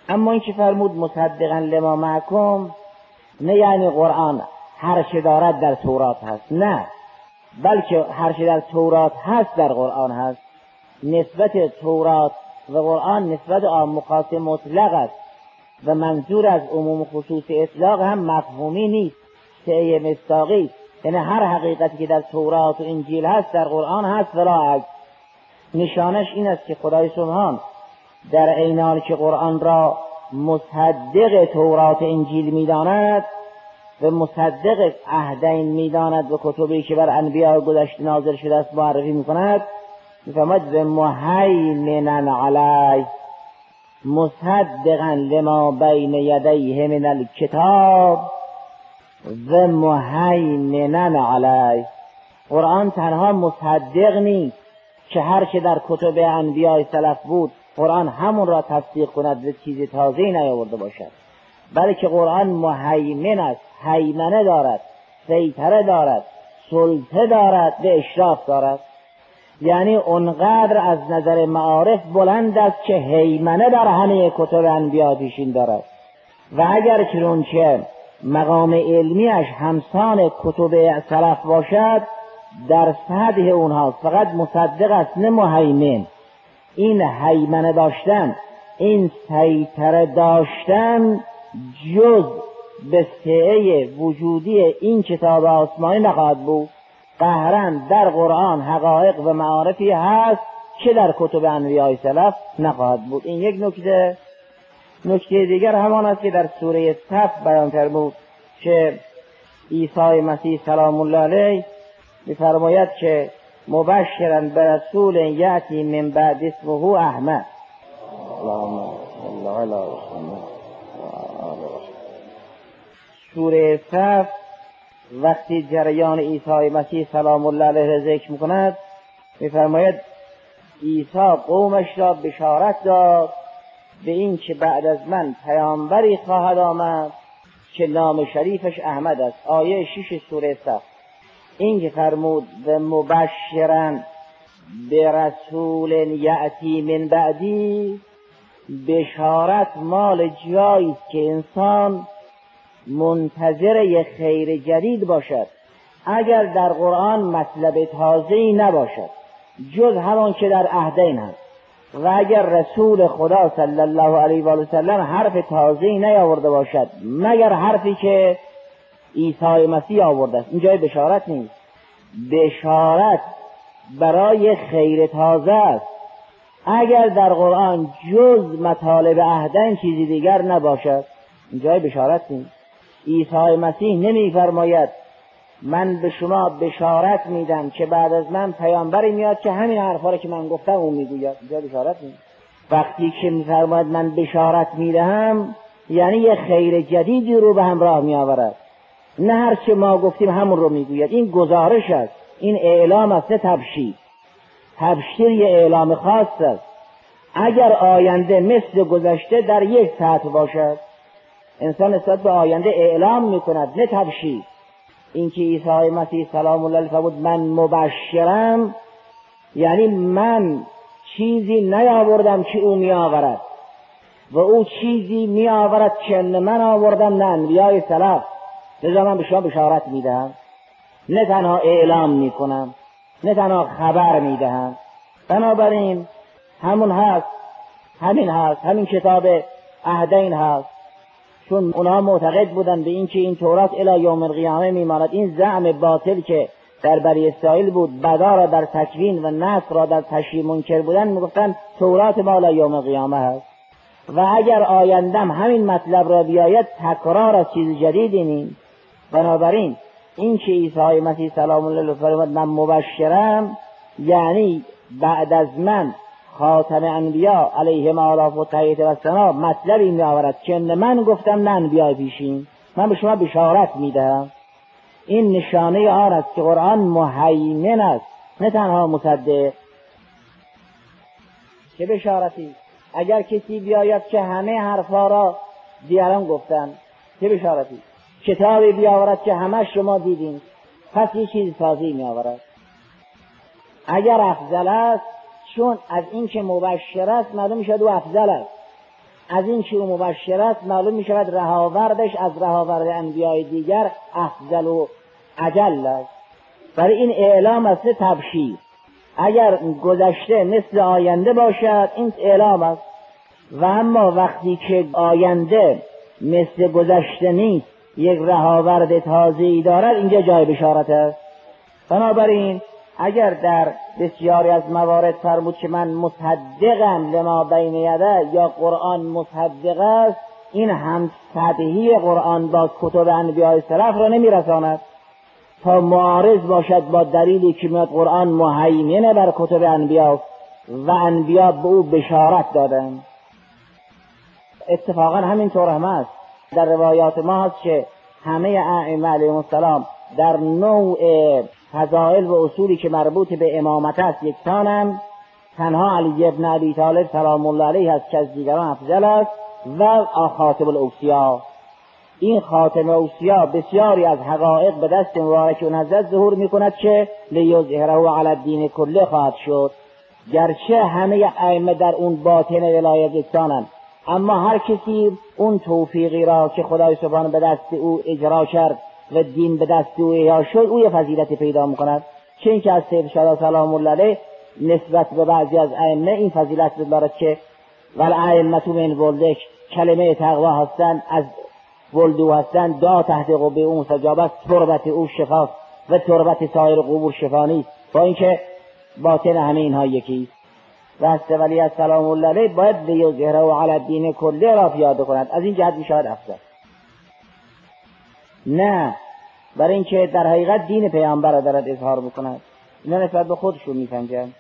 اما این که فرمود مصدقا لما معکم، نه یعنی قرآن هر چه دارد در تورات هست، نه، بلکه هر چه در تورات هست در قرآن هست. نسبت تورات و قرآن نسبت عام خاص مطلق است و منظور از عموم خصوص اطلاق هم مفهومی نیست، سعی مصداقی، یعنی هر حقیقتی که در تورات و انجیل هست در قرآن هست ولا عکس. نشانش این است که خدای سبحان در عین حالی که قرآن را مصدق تورات انجیل می‌داند و مصدق عهدین می‌داند و کتبی که بر انبیاء گذشته نازل شده است معرفی می‌کند، می‌فرماید و مهیمنا علیه مصدقا لما بین یدیه من الکتاب و مهیمنا علیه. قرآن تنها مصدق نیست که هر چه در کتب انبیاء سلف بود قرآن همون را تصدیق کند و چیز تازه‌ای نیاورده باشد، بلکه قرآن مهیمن است، هیمنه دارد، سیطره دارد، سلطه دارد و اشراف دارد. یعنی اونقدر از نظر معارف بلند است که هیمنه در همه کتب انبیاء پیشین دارد و اگر چنانچه مقام علمیش همسان کتب سلف باشد در سطح اونهاست، فقط مصدق است نه مهیمن. این هیمنه داشتن، این سیطره داشتن جز به سعه وجودی این کتاب آسمانی نخواهد بود. قهرن در قرآن حقایق و معارفی هست که در کتب انبیاء سلف نخواهد بود. این یک نکته. نکته دیگر همان است که در سوره صف بیان فرمود که عیسی مسیح سلام الله علیه می‌فرماید که مبشرا برسول یأتی من بعد اسمه احمد. اللهم صل علی محمد. سوره صف وقتی جریان عیسی مسیح سلام الله علیه را ذکر می‌کند می‌فرماید عیسی قومش را بشارت داد به این که بعد از من پیامبری خواهد آمد که نام شریفش احمد است. آیه 6 سوره صف. این که فرمود و مبشرا برسول یأتی من بعدی، بشارت مال جایی است که انسان منتظر یک خیر جدید باشد اگر در قرآن مطلب تازه‌ای نباشد جز همان که در عهدین هست، و اگر رسول خدا صلی الله علیه و سلم حرف تازه‌ای نیاورده باشد مگر حرفی که عیسی مسیح آورده است. اینجای بشارت نیست، بشارت برای خیر تازه است اگر در قرآن جز مطالب عهدین چیزی دیگر نباشد. اینجای بشارت نیست. عیسی مسیح نمی‌فرماید من به شما بشارت میدم که بعد از من پیامبری میاد که همین حرفا رو که من گفتم اون میگوید. اینجا بشارت نیست. وقتی که می‌فرماید من بشارت میدهم یعنی یه خیر جدیدی رو به همراه میآورد، نه هر چه ما گفتیم همون رو میگوید. این گزارش است، این اعلام است، نه تبشیر. تبشیر یه اعلام خاص است. اگر آینده مثل گذشته در یک سطح باشد انسان نسبت به آینده اعلام میکند نه تبشیر. این که عیسی مسیح سلام الله علیه فرمود من مبشرم یعنی من چیزی نیاوردم که او میآورد و او چیزی میآورد که من آوردم، نه انبیاء سلف. لذا من به شما بشارت میدهم، نه تنها اعلام میکنم، نه تنها خبر میدهم. بنابراین همون هست، همین هست، همین کتاب عهدین هست، چون اونها معتقد بودن به این که این تورات الی یوم القیامه میماند. این زعم باطل که در بنی اسرائیل بود، بدا را در تکوین و نسخ را در تشریع منکر بودن، میگفتن تورات ما الی یوم القیامه هست و اگر آیندم همین مطلب را بیاید تکرار از چیز جدیدی نیست. بنابراین این که عیسی مسیح سلام الله علیه فرمود من مبشرم یعنی بعد از من خاتم انبیاء علیهم آلاف و تحییت و سلام مطلبی می آورد که من گفتم نه انبیاء پیشین، من به شما بشارت می دهم. این نشانه آن است که قرآن مهیمن است نه تنها مصدق. چه بشارتی اگر کسی بیاید که همه حرفا را دیگران گفتن، چه بشارتی؟ کتابی بیاورد که همه شما دیدین، پس یه چیز تازه‌ای می آورد. اگر افضل است، چون از این که مبشر است معلوم شد او افضل است. از این که او مبشر است معلوم می شود رهاوردش از رهاورد انبیای دیگر افضل و اجل است. برای این اعلام است تبشیر. اگر گذشته مثل آینده باشد این اعلام است، و اما وقتی که آینده مثل گذشته نیست، یک رهاورد تازه‌ای دارد، اینجا جای بشارت است. بنابراین اگر در بسیاری از موارد فرمود که من مصدقم لما بین یده یا قرآن مصدق است، این هم سطحی قرآن با کتب انبیاء سلف را نمیرساند تا معارض باشد با دلیلی که میاد قرآن مهیمن بر کتب انبیاء و انبیاء به او بشارت دادند. اتفاقا همینطور هم است. در روایات ما هست که همه ائمه علیهم السلام در نوع فضائل و اصولی که مربوط به امامت است یکسانند. تنها علی ابن ابی طالب سلام الله علیه است که از دیگران افضل است و خاتم الاوصیا. این خاتم اوصیا بسیاری از حقایق به دست مبارک و نزد ظهور میکند که لیظهره علی الدین کله خواهد شد. گرچه همه ائمه در اون باطن ولایت یکسانند، اما هر کسی اون توفیقی را که خدای سبحانه به دست او اجرا کرد و دین به دست او احیا شد، او یه فضیلتی پیدا میکند. چه اینکه از سید شاه سلام الله علیه نسبت به بعضی از ائمه این فضیلت دارد که والائمة من ولدک، کلمه تقوا هستند، از ولدو هستند، دا تحت قبه اون مستجاب، تربت او شفاست و تربت سایر قبور شفا نیست، با اینکه باطن همه اینها یکی و است. ولی از سلام الله علیه باید لیظهره علی الدین کله را پیاده کند. از این جهت میشود افضل، نه برای اینکه در حقیقت دین پیامبر را دارد اظهار بکند. اینا نسبت به خودشون میسنجند.